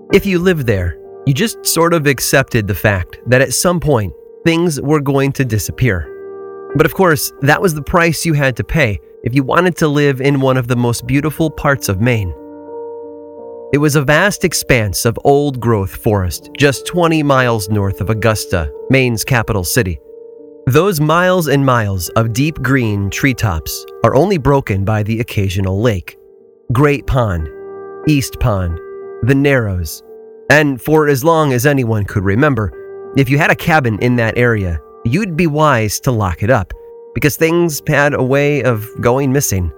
If you lived there, you just sort of accepted the fact that at some point, things were going to disappear. But of course, that was the price you had to pay if you wanted to live in one of the most beautiful parts of Maine. It was a vast expanse of old-growth forest just 20 miles north of Augusta, Maine's capital city. Those miles and miles of deep green treetops are only broken by the occasional lake, Great Pond, East Pond, the Narrows, and for as long as anyone could remember, if you had a cabin in that area, you'd be wise to lock it up, because things had a way of going missing.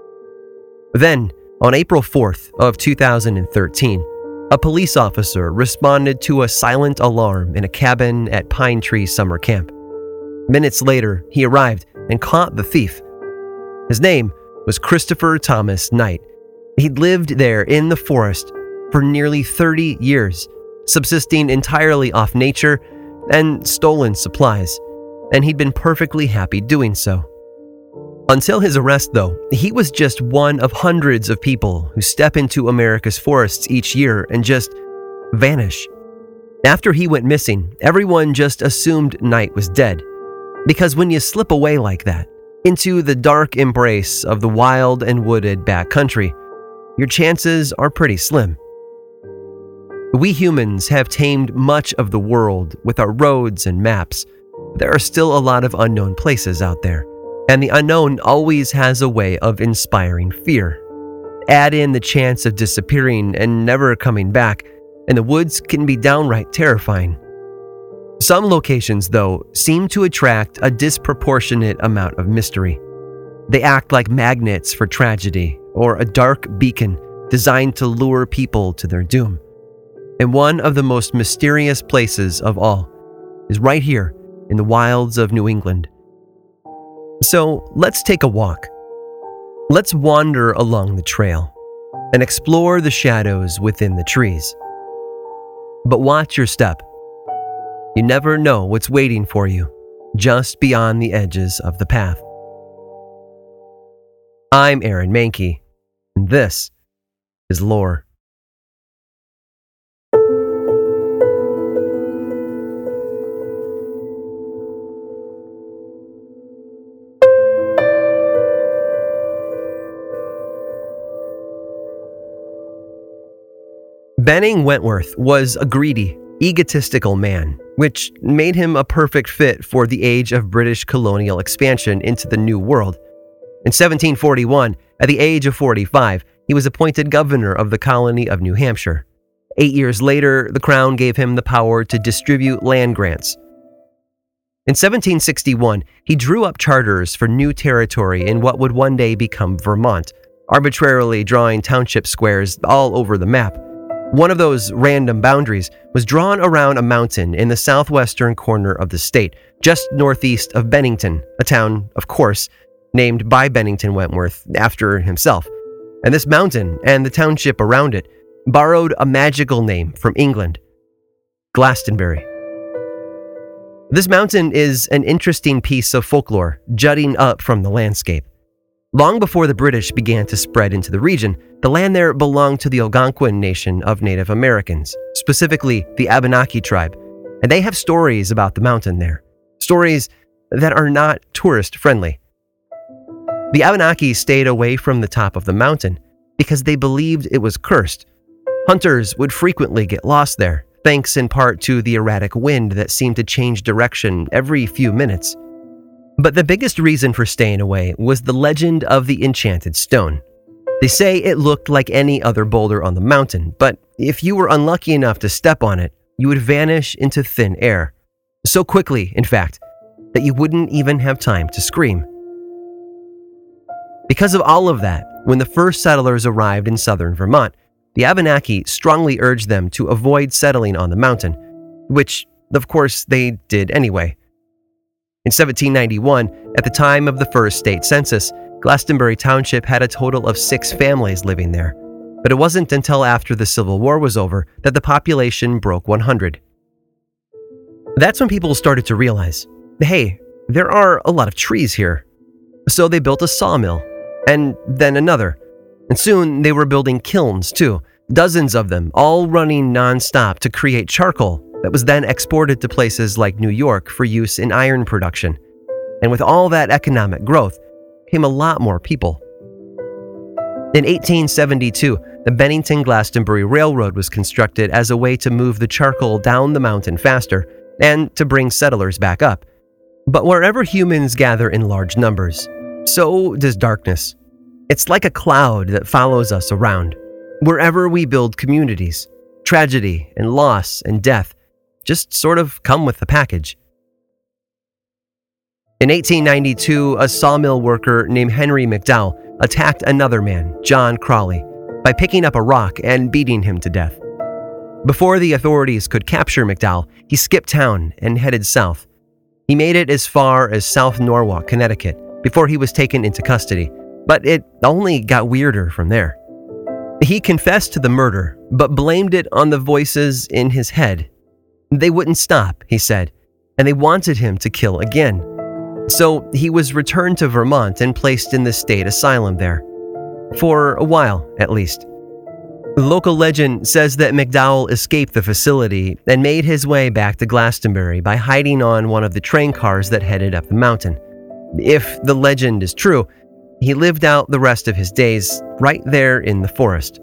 Then, on April 4th of 2013, a police officer responded to a silent alarm in a cabin at Pine Tree Summer Camp. Minutes later, he arrived and caught the thief. His name was Christopher Thomas Knight. He'd lived there in the forest for nearly 30 years, subsisting entirely off nature and stolen supplies, and he'd been perfectly happy doing so. Until his arrest, though, he was just one of hundreds of people who step into America's forests each year and just vanish. After he went missing, everyone just assumed Knight was dead, because when you slip away like that, into the dark embrace of the wild and wooded backcountry, your chances are pretty slim. We humans have tamed much of the world with our roads and maps. There are still a lot of unknown places out there, and the unknown always has a way of inspiring fear. Add in the chance of disappearing and never coming back, and the woods can be downright terrifying. Some locations, though, seem to attract a disproportionate amount of mystery. They act like magnets for tragedy, or a dark beacon designed to lure people to their doom. And one of the most mysterious places of all is right here in the wilds of New England. So let's take a walk. Let's wander along the trail and explore the shadows within the trees. But watch your step. You never know what's waiting for you just beyond the edges of the path. I'm Aaron Mahnke, and this is Lore. Benning Wentworth was a greedy, egotistical man, which made him a perfect fit for the age of British colonial expansion into the New World. In 1741, at the age of 45, he was appointed governor of the colony of New Hampshire. 8 years later, the Crown gave him the power to distribute land grants. In 1761, he drew up charters for new territory in what would one day become Vermont, arbitrarily drawing township squares all over the map. One of those random boundaries was drawn around a mountain in the southwestern corner of the state, just northeast of Bennington, a town, of course, named by Bennington Wentworth after himself. And this mountain and the township around it borrowed a magical name from England, Glastonbury. This mountain is an interesting piece of folklore jutting up from the landscape. Long before the British began to spread into the region, the land there belonged to the Algonquin Nation of Native Americans, specifically the Abenaki tribe, and they have stories about the mountain there, stories that are not tourist-friendly. The Abenaki stayed away from the top of the mountain because they believed it was cursed. Hunters would frequently get lost there, thanks in part to the erratic wind that seemed to change direction every few minutes. But the biggest reason for staying away was the legend of the enchanted stone. They say it looked like any other boulder on the mountain, but if you were unlucky enough to step on it, you would vanish into thin air. So quickly, in fact, that you wouldn't even have time to scream. Because of all of that, when the first settlers arrived in southern Vermont, the Abenaki strongly urged them to avoid settling on the mountain, which, of course, they did anyway. In 1791, at the time of the first state census, Glastonbury Township had a total of 6 families living there. But it wasn't until after the Civil War was over that the population broke 100. That's when people started to realize, hey, there are a lot of trees here. So they built a sawmill, and then another. And soon they were building kilns too, dozens of them all running non-stop to create charcoal that was then exported to places like New York for use in iron production. And with all that economic growth came a lot more people. In 1872, the Bennington-Glastonbury Railroad was constructed as a way to move the charcoal down the mountain faster and to bring settlers back up. But wherever humans gather in large numbers, so does darkness. It's like a cloud that follows us around. Wherever we build communities, tragedy and loss and death just sort of come with the package. In 1892, a sawmill worker named Henry McDowell attacked another man, John Crawley, by picking up a rock and beating him to death. Before the authorities could capture McDowell, he skipped town and headed south. He made it as far as South Norwalk, Connecticut, before he was taken into custody, but it only got weirder from there. He confessed to the murder, but blamed it on the voices in his head. They wouldn't stop, he said, and they wanted him to kill again. So he was returned to Vermont and placed in the state asylum there. For a while, at least. Local legend says that McDowell escaped the facility and made his way back to Glastonbury by hiding on one of the train cars that headed up the mountain. If the legend is true, he lived out the rest of his days right there in the forest.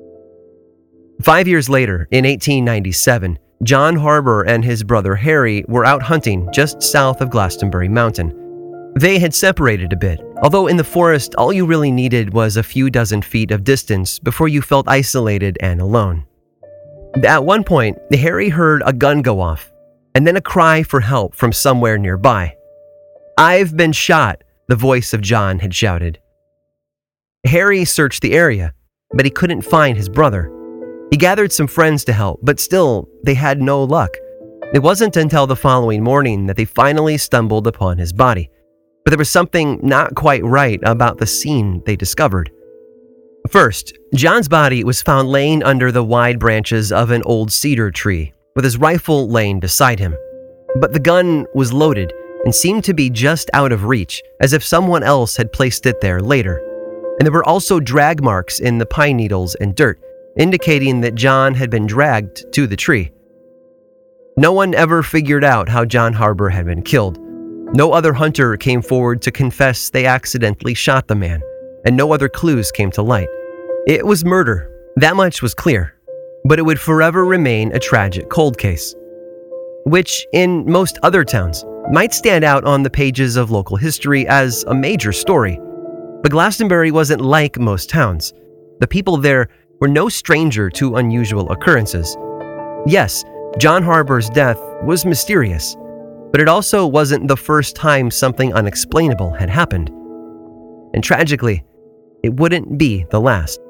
5 years later, in 1897, John Harbour and his brother Harry were out hunting just south of Glastonbury Mountain. They had separated a bit, although in the forest all you really needed was a few dozen feet of distance before you felt isolated and alone. At one point, Harry heard a gun go off, and then a cry for help from somewhere nearby. "I've been shot," the voice of John had shouted. Harry searched the area, but he couldn't find his brother. He gathered some friends to help, but still, they had no luck. It wasn't until the following morning that they finally stumbled upon his body. But there was something not quite right about the scene they discovered. First, John's body was found laying under the wide branches of an old cedar tree, with his rifle laying beside him. But the gun was loaded and seemed to be just out of reach, as if someone else had placed it there later. And there were also drag marks in the pine needles and dirt, indicating that John had been dragged to the tree. No one ever figured out how John Harbour had been killed. No other hunter came forward to confess they accidentally shot the man, and no other clues came to light. It was murder, that much was clear, but it would forever remain a tragic cold case, which in most other towns might stand out on the pages of local history as a major story. But Glastonbury wasn't like most towns. The people there were no stranger to unusual occurrences. Yes, John Harbour's death was mysterious, but it also wasn't the first time something unexplainable had happened. And tragically, it wouldn't be the last.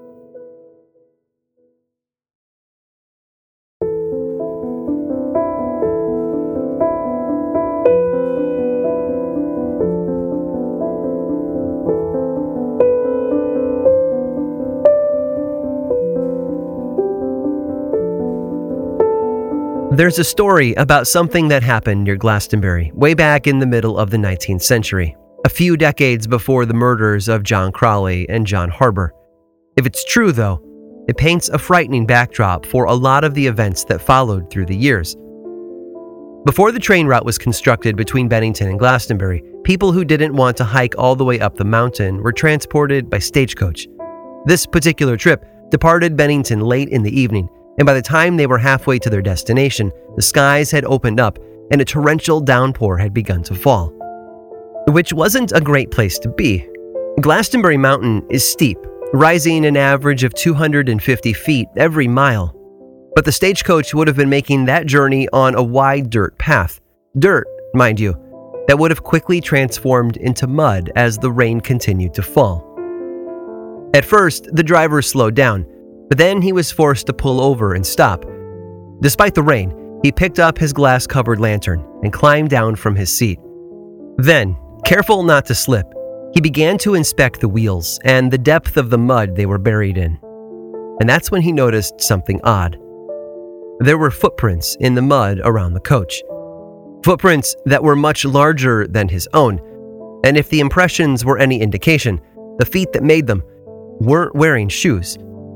There's a story about something that happened near Glastonbury way back in the middle of the 19th century, a few decades before the murders of John Crawley and John Harbour. If it's true, though, it paints a frightening backdrop for a lot of the events that followed through the years. Before the train route was constructed between Bennington and Glastonbury, people who didn't want to hike all the way up the mountain were transported by stagecoach. This particular trip departed Bennington late in the evening, and by the time they were halfway to their destination, the skies had opened up and a torrential downpour had begun to fall. Which wasn't a great place to be. Glastonbury Mountain is steep, rising an average of 250 feet every mile. But the stagecoach would have been making that journey on a wide dirt path. Dirt, mind you, that would have quickly transformed into mud as the rain continued to fall. At first, the driver slowed down, but then he was forced to pull over and stop. Despite the rain, he picked up his glass-covered lantern and climbed down from his seat. Then, careful not to slip, he began to inspect the wheels and the depth of the mud they were buried in. And that's when he noticed something odd. There were footprints in the mud around the coach. Footprints that were much larger than his own. And if the impressions were any indication, the feet that made them weren't wearing shoes.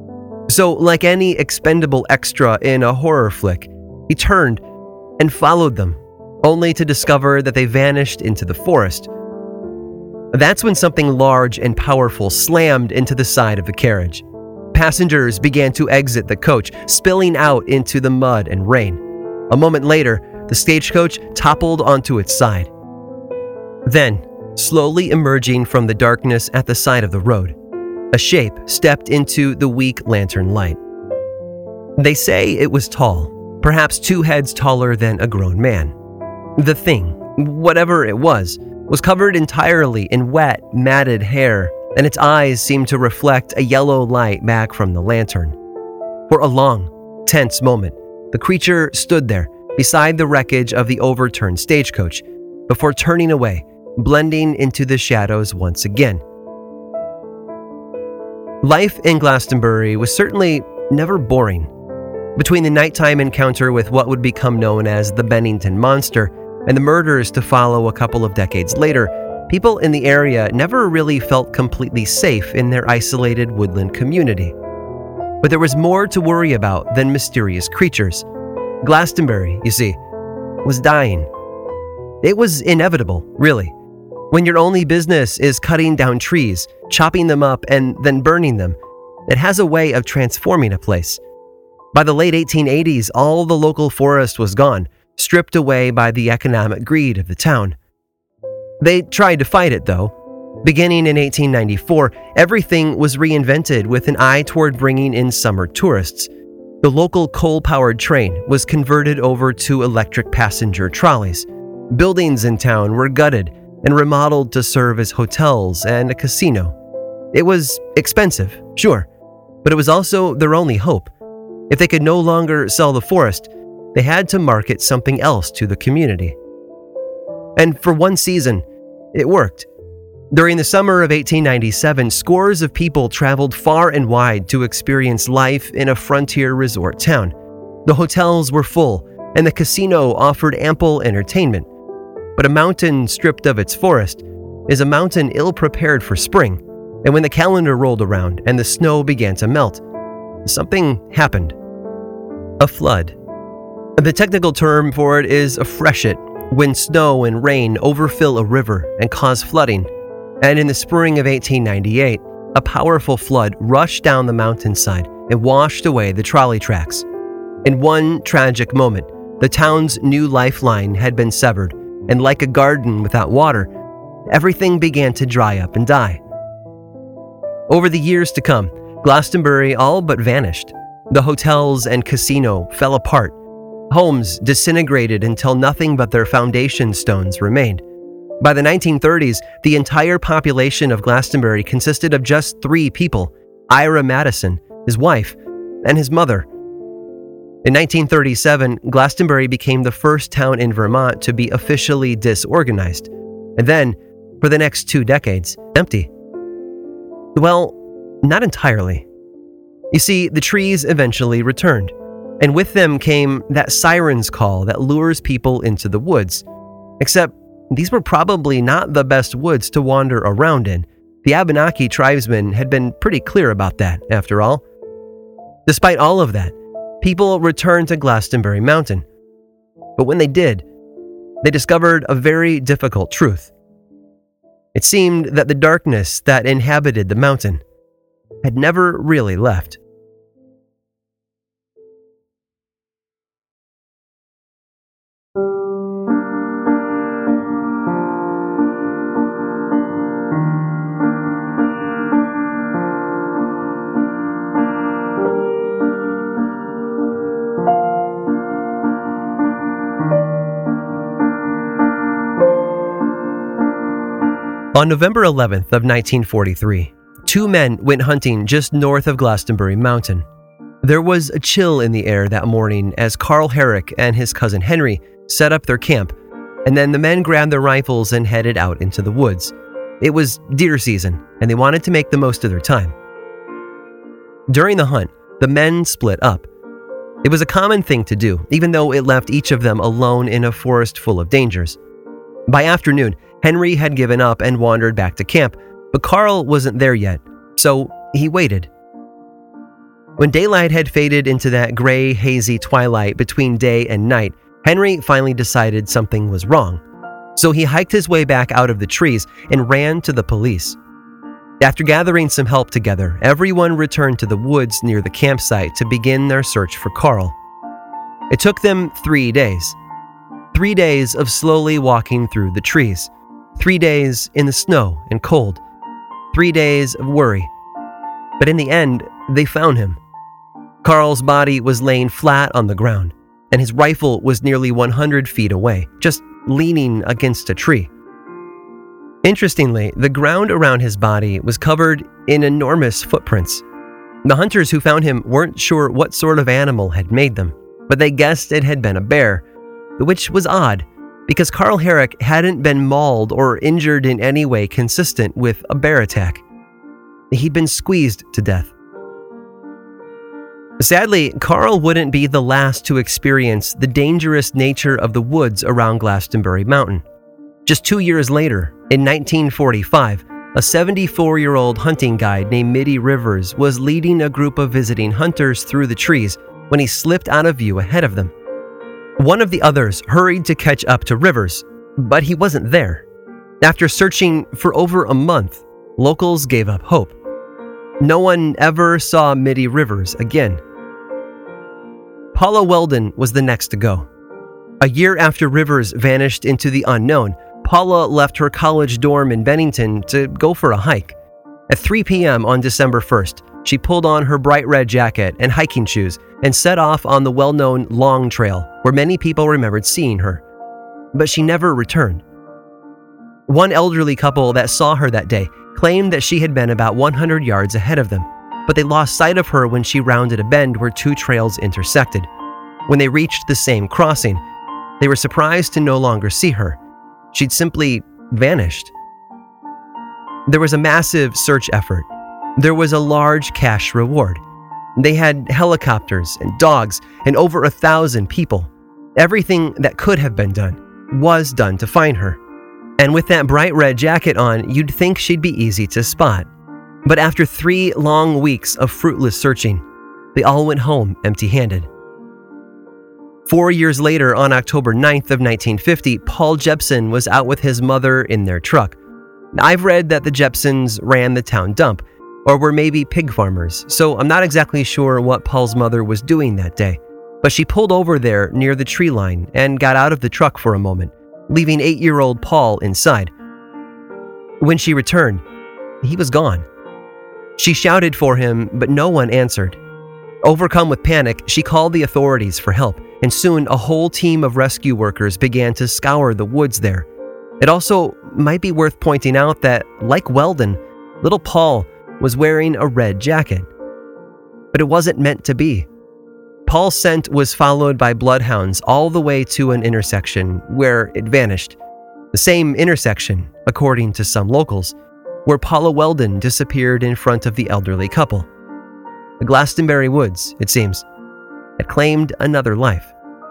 So, like any expendable extra in a horror flick, he turned and followed them, only to discover that they vanished into the forest. That's when something large and powerful slammed into the side of the carriage. Passengers began to exit the coach, spilling out into the mud and rain. A moment later, the stagecoach toppled onto its side. Then, slowly emerging from the darkness at the side of the road, a shape stepped into the weak lantern light. They say it was tall, perhaps 2 heads taller than a grown man. The thing, whatever it was covered entirely in wet, matted hair, and its eyes seemed to reflect a yellow light back from the lantern. For a long, tense moment, the creature stood there beside the wreckage of the overturned stagecoach before turning away, blending into the shadows once again. Life in Glastonbury was certainly never boring. Between the nighttime encounter with what would become known as the Bennington Monster and the murders to follow a couple of decades later, people in the area never really felt completely safe in their isolated woodland community. But there was more to worry about than mysterious creatures. Glastonbury, you see, was dying. It was inevitable, really. When your only business is cutting down trees, chopping them up, and then burning them, it has a way of transforming a place. By the late 1880s, all the local forest was gone, stripped away by the economic greed of the town. They tried to fight it, though. Beginning in 1894, everything was reinvented with an eye toward bringing in summer tourists. The local coal-powered train was converted over to electric passenger trolleys. Buildings in town were gutted and remodeled to serve as hotels and a casino. It was expensive, sure, but it was also their only hope. If they could no longer sell the forest, they had to market something else to the community. And for one season, it worked. During the summer of 1897, scores of people traveled far and wide to experience life in a frontier resort town. The hotels were full, and the casino offered ample entertainment. But a mountain stripped of its forest is a mountain ill-prepared for spring, and when the calendar rolled around and the snow began to melt, something happened. A flood. The technical term for it is a freshet, when snow and rain overfill a river and cause flooding. And in the spring of 1898, a powerful flood rushed down the mountainside and washed away the trolley tracks. In one tragic moment, the town's new lifeline had been severed, and like a garden without water, everything began to dry up and die. Over the years to come, Glastonbury all but vanished. The hotels and casino fell apart. Homes disintegrated until nothing but their foundation stones remained. By the 1930s, the entire population of Glastonbury consisted of just 3 people: Ira Madison, his wife, and his mother. In 1937, Glastonbury became the first town in Vermont to be officially disorganized, and then, for the next 2 decades, empty. Well, not entirely. You see, the trees eventually returned, and with them came that siren's call that lures people into the woods. Except, these were probably not the best woods to wander around in. The Abenaki tribesmen had been pretty clear about that, after all. Despite all of that, people returned to Glastonbury Mountain. But when they did, they discovered a very difficult truth. It seemed that the darkness that inhabited the mountain had never really left. On November 11th of 1943, 2 men went hunting just north of Glastonbury Mountain. There was a chill in the air that morning as Carl Herrick and his cousin Henry set up their camp, and then the men grabbed their rifles and headed out into the woods. It was deer season, and they wanted to make the most of their time. During the hunt, the men split up. It was a common thing to do, even though it left each of them alone in a forest full of dangers. By afternoon, Henry had given up and wandered back to camp, but Carl wasn't there yet, so he waited. When daylight had faded into that gray, hazy twilight between day and night, Henry finally decided something was wrong. So he hiked his way back out of the trees and ran to the police. After gathering some help together, everyone returned to the woods near the campsite to begin their search for Carl. It took them 3 days. 3 days of slowly walking through the trees. 3 days in the snow and cold. 3 days of worry. But in the end, they found him. Carl's body was laying flat on the ground, and his rifle was nearly 100 feet away, just leaning against a tree. Interestingly, the ground around his body was covered in enormous footprints. The hunters who found him weren't sure what sort of animal had made them, but they guessed it had been a bear, which was odd, because Carl Herrick hadn't been mauled or injured in any way consistent with a bear attack. He'd been squeezed to death. Sadly, Carl wouldn't be the last to experience the dangerous nature of the woods around Glastonbury Mountain. Just 2 years later, in 1945, a 74-year-old hunting guide named Mitty Rivers was leading a group of visiting hunters through the trees when he slipped out of view ahead of them. One of the others hurried to catch up to Rivers, but he wasn't there. After searching for over a month, locals gave up hope. No one ever saw Mitty Rivers again. Paula Weldon was the next to go. A year after Rivers vanished into the unknown, Paula left her college dorm in Bennington to go for a hike. At 3 p.m. on December 1st, she pulled on her bright red jacket and hiking shoes and set off on the well-known Long Trail, where many people remembered seeing her. But she never returned. One elderly couple that saw her that day claimed that she had been about 100 yards ahead of them, but they lost sight of her when she rounded a bend where two trails intersected. When they reached the same crossing, they were surprised to no longer see her. She'd simply vanished. There was a massive search effort. There was a large cash reward. They had helicopters and dogs and over 1,000 people. Everything that could have been done was done to find her. And with that bright red jacket on, you'd think she'd be easy to spot. But after 3 long weeks of fruitless searching, they all went home empty-handed. 4 years later, on October 9th of 1950, Paul Jepson was out with his mother in their truck. I've read that the Jepsons ran the town dump, or were maybe pig farmers, so I'm not exactly sure what Paul's mother was doing that day. But she pulled over there near the tree line and got out of the truck for a moment, leaving 8-year-old Paul inside. When she returned, he was gone. She shouted for him, but no one answered. Overcome with panic, she called the authorities for help, and soon a whole team of rescue workers began to scour the woods there. It also might be worth pointing out that, like Weldon, little Paul was wearing a red jacket. But it wasn't meant to be. Paul's scent was followed by bloodhounds all the way to an intersection where it vanished. The same intersection, according to some locals, where Paula Weldon disappeared in front of the elderly couple. The Glastonbury Woods, it seems, had claimed another life.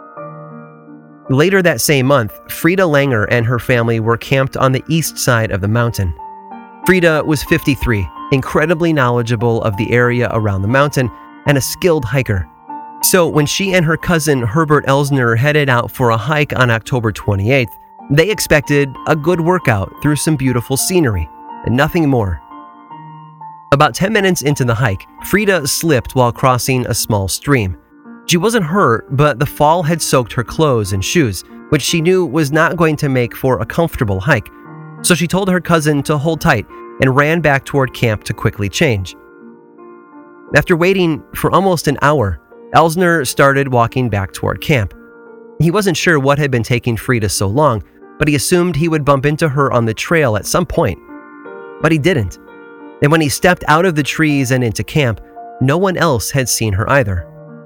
Later that same month, Frida Langer and her family were camped on the east side of the mountain. Frida was 53, incredibly knowledgeable of the area around the mountain, and a skilled hiker. So when she and her cousin Herbert Elsner headed out for a hike on October 28th, they expected a good workout through some beautiful scenery, and nothing more. About 10 minutes into the hike, Frida slipped while crossing a small stream. She wasn't hurt, but the fall had soaked her clothes and shoes, which she knew was not going to make for a comfortable hike. So she told her cousin to hold tight and ran back toward camp to quickly change. After waiting for almost an hour, Elsner started walking back toward camp. He wasn't sure what had been taking Frida so long, but he assumed he would bump into her on the trail at some point. But he didn't. And when he stepped out of the trees and into camp, no one else had seen her either.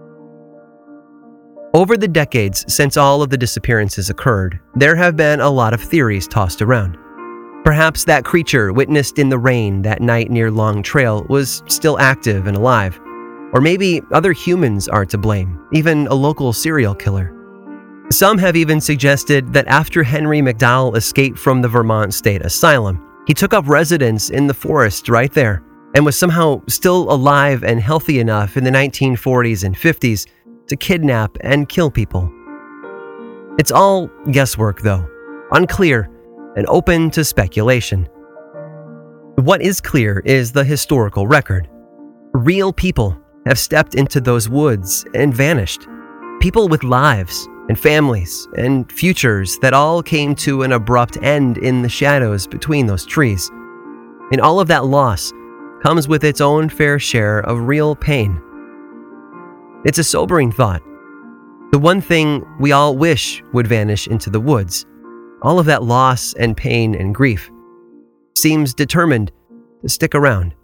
Over the decades since all of the disappearances occurred, there have been a lot of theories tossed around. Perhaps that creature witnessed in the rain that night near Long Trail was still active and alive. Or maybe other humans are to blame, even a local serial killer. Some have even suggested that after Henry McDowell escaped from the Vermont State Asylum, he took up residence in the forest right there and was somehow still alive and healthy enough in the 1940s and 50s to kidnap and kill people. It's all guesswork, though, unclear and open to speculation. What is clear is the historical record. Real people have stepped into those woods and vanished. People with lives and families and futures that all came to an abrupt end in the shadows between those trees. And all of that loss comes with its own fair share of real pain. It's a sobering thought. The one thing we all wish would vanish into the woods, all of that loss and pain and grief, seems determined to stick around.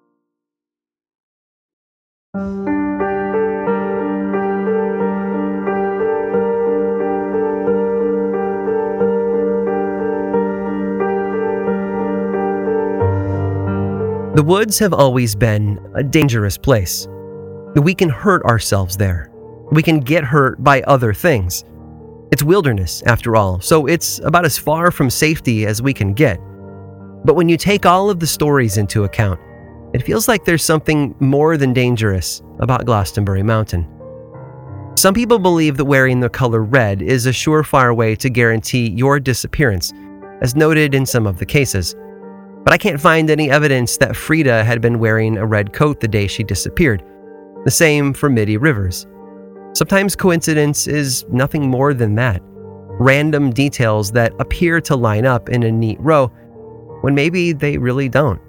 The woods have always been a dangerous place. We can hurt ourselves there. We can get hurt by other things. It's wilderness, after all, so it's about as far from safety as we can get. But when you take all of the stories into account, it feels like there's something more than dangerous about Glastonbury Mountain. Some people believe that wearing the color red is a surefire way to guarantee your disappearance, as noted in some of the cases. But I can't find any evidence that Frida had been wearing a red coat the day she disappeared. The same for Mitty Rivers. Sometimes coincidence is nothing more than that. Random details that appear to line up in a neat row when maybe they really don't.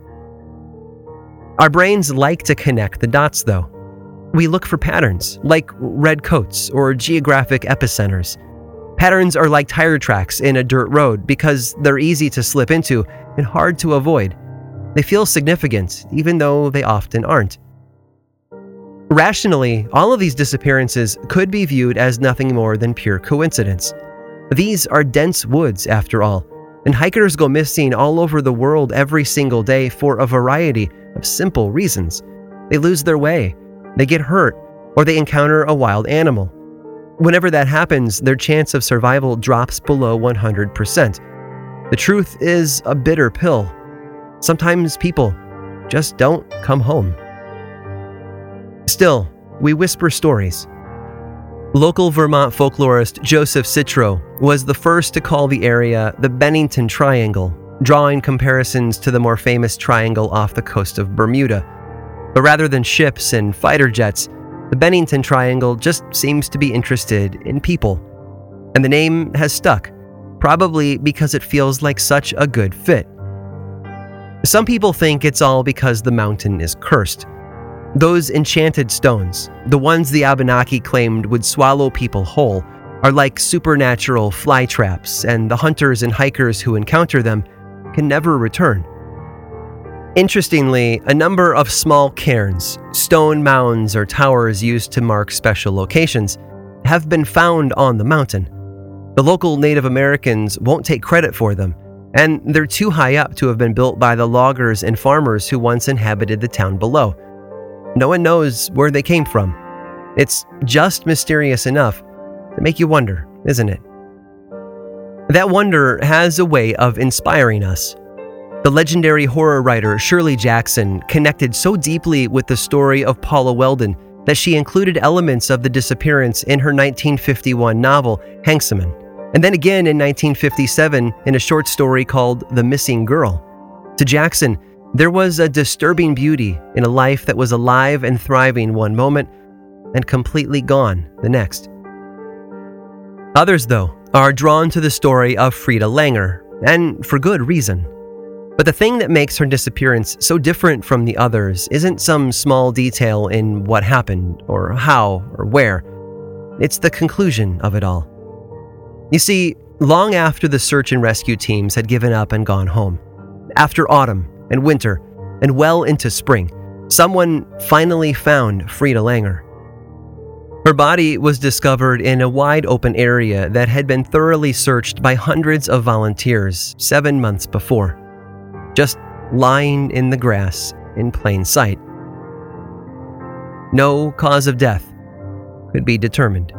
Our brains like to connect the dots, though. We look for patterns, like red coats or geographic epicenters. Patterns are like tire tracks in a dirt road because they're easy to slip into and hard to avoid. They feel significant, even though they often aren't. Rationally, all of these disappearances could be viewed as nothing more than pure coincidence. These are dense woods, after all, and hikers go missing all over the world every single day for a variety of simple reasons. They lose their way, they get hurt, or they encounter a wild animal. Whenever that happens, their chance of survival drops below 100%. The truth is a bitter pill. Sometimes people just don't come home. Still, we whisper stories. Local Vermont folklorist Joseph Citro was the first to call the area the Bennington Triangle, drawing comparisons to the more famous triangle off the coast of Bermuda. But rather than ships and fighter jets, the Bennington Triangle just seems to be interested in people. And the name has stuck, probably because it feels like such a good fit. Some people think it's all because the mountain is cursed. Those enchanted stones, the ones the Abenaki claimed would swallow people whole, are like supernatural fly traps, and the hunters and hikers who encounter them can never return. Interestingly, a number of small cairns, stone mounds or towers used to mark special locations, have been found on the mountain. The local Native Americans won't take credit for them, and they're too high up to have been built by the loggers and farmers who once inhabited the town below. No one knows where they came from. It's just mysterious enough to make you wonder, isn't it? That wonder has a way of inspiring us. The legendary horror writer Shirley Jackson connected so deeply with the story of Paula Weldon that she included elements of the disappearance in her 1951 novel, Hangsaman, and then again in 1957 in a short story called The Missing Girl. To Jackson, there was a disturbing beauty in a life that was alive and thriving one moment and completely gone the next. Others, though, are drawn to the story of Frida Langer, and for good reason. But the thing that makes her disappearance so different from the others isn't some small detail in what happened, or how, or where. It's the conclusion of it all. You see, long after the search and rescue teams had given up and gone home, after autumn and winter, and well into spring, someone finally found Frida Langer. Her body was discovered in a wide open area that had been thoroughly searched by hundreds of volunteers 7 months before. Just lying in the grass in plain sight. No cause of death could be determined.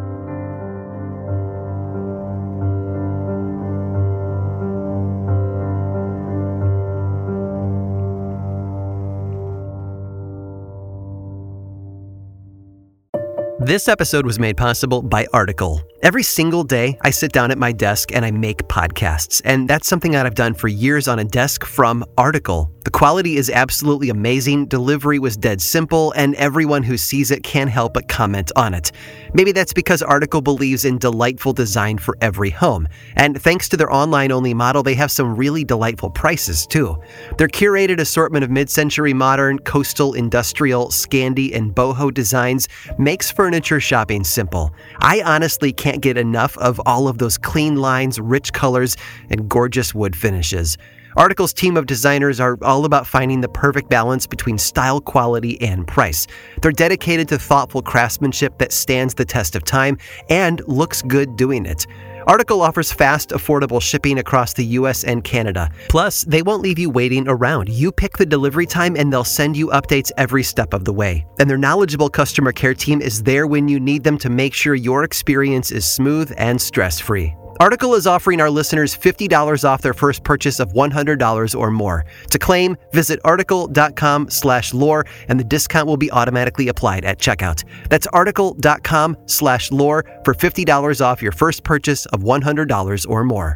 This episode was made possible by Article. Every single day, I sit down at my desk and I make podcasts, and that's something that I've done for years on a desk from Article. The quality is absolutely amazing, delivery was dead simple, and everyone who sees it can't help but comment on it. Maybe that's because Article believes in delightful design for every home, and thanks to their online-only model, they have some really delightful prices, too. Their curated assortment of mid-century modern, coastal, industrial, Scandi, and boho designs makes furniture shopping simple. I honestly can't get enough of all of those clean lines, rich colors, and gorgeous wood finishes. Article's team of designers are all about finding the perfect balance between style, quality, and price. They're dedicated to thoughtful craftsmanship that stands the test of time and looks good doing it. Article offers fast, affordable shipping across the US and Canada. Plus, they won't leave you waiting around. You pick the delivery time and they'll send you updates every step of the way. And their knowledgeable customer care team is there when you need them to make sure your experience is smooth and stress-free. Article is offering our listeners $50 off their first purchase of $100 or more. To claim, visit article.com/lore and the discount will be automatically applied at checkout. That's article.com/lore for $50 off your first purchase of $100 or more.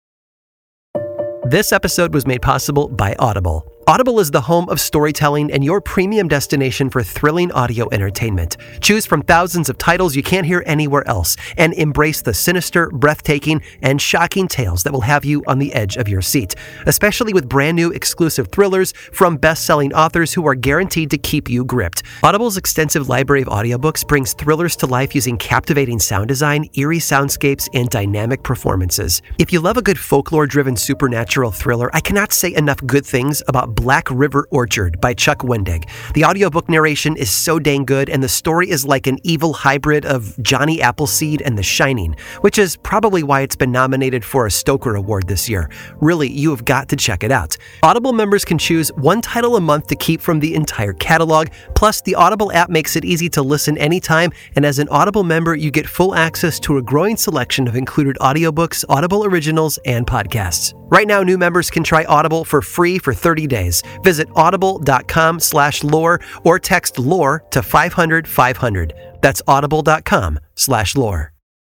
This episode was made possible by Audible. Audible is the home of storytelling and your premium destination for thrilling audio entertainment. Choose from thousands of titles you can't hear anywhere else and embrace the sinister, breathtaking, and shocking tales that will have you on the edge of your seat, especially with brand new exclusive thrillers from best-selling authors who are guaranteed to keep you gripped. Audible's extensive library of audiobooks brings thrillers to life using captivating sound design, eerie soundscapes, and dynamic performances. If you love a good folklore-driven supernatural thriller, I cannot say enough good things about Black River Orchard by Chuck Wendig. The audiobook narration is so dang good, and the story is like an evil hybrid of Johnny Appleseed and The Shining, which is probably why it's been nominated for a Stoker Award this year. Really, you have got to check it out. Audible members can choose one title a month to keep from the entire catalog, plus the Audible app makes it easy to listen anytime, and as an Audible member, you get full access to a growing selection of included audiobooks, Audible originals, and podcasts. Right now, new members can try Audible for free for 30 days. Visit audible.com/lore or text LORE to 500-500. That's audible.com/lore.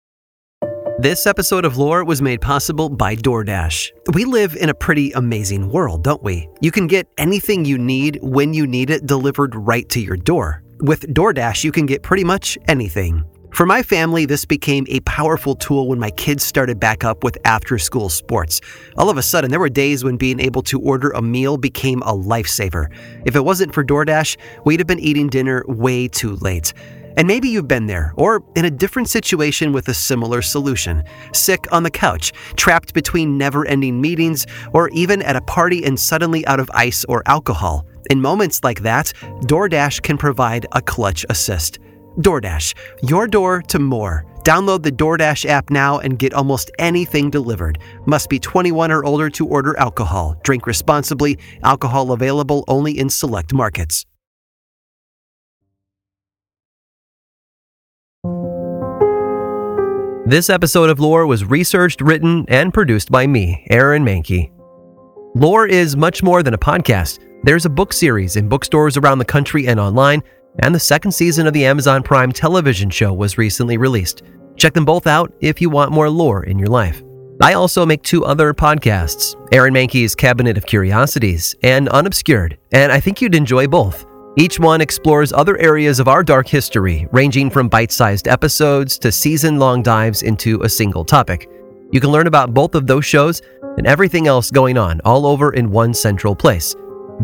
This episode of Lore was made possible by DoorDash. We live in a pretty amazing world, don't we? You can get anything you need when you need it delivered right to your door. With DoorDash, you can get pretty much anything. For my family, this became a powerful tool when my kids started back up with after-school sports. All of a sudden, there were days when being able to order a meal became a lifesaver. If it wasn't for DoorDash, we'd have been eating dinner way too late. And maybe you've been there, or in a different situation with a similar solution. Sick on the couch, trapped between never-ending meetings, or even at a party and suddenly out of ice or alcohol. In moments like that, DoorDash can provide a clutch assist. DoorDash, your door to more. Download the DoorDash app now and get almost anything delivered. Must be 21 or older to order alcohol. Drink responsibly. Alcohol available only in select markets. This episode of Lore was researched, written, and produced by me, Aaron Mahnke. Lore is much more than a podcast. There's a book series in bookstores around the country and online, and the second season of the Amazon Prime television show was recently released. Check them both out if you want more lore in your life. I also make 2 other podcasts, Aaron Mahnke's Cabinet of Curiosities and Unobscured, and I think you'd enjoy both. Each one explores other areas of our dark history, ranging from bite-sized episodes to season-long dives into a single topic. You can learn about both of those shows and everything else going on all over in one central place,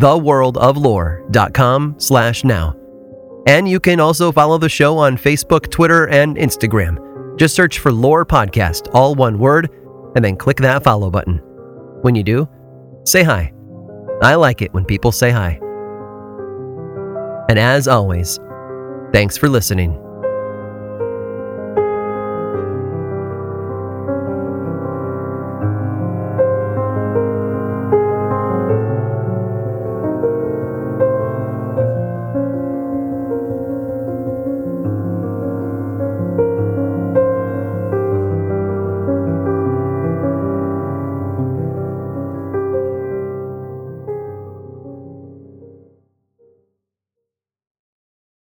theworldoflore.com/now. And you can also follow the show on Facebook, Twitter, and Instagram. Just search for Lore Podcast, all one word, and then click that follow button. When you do, say hi. I like it when people say hi. And as always, thanks for listening.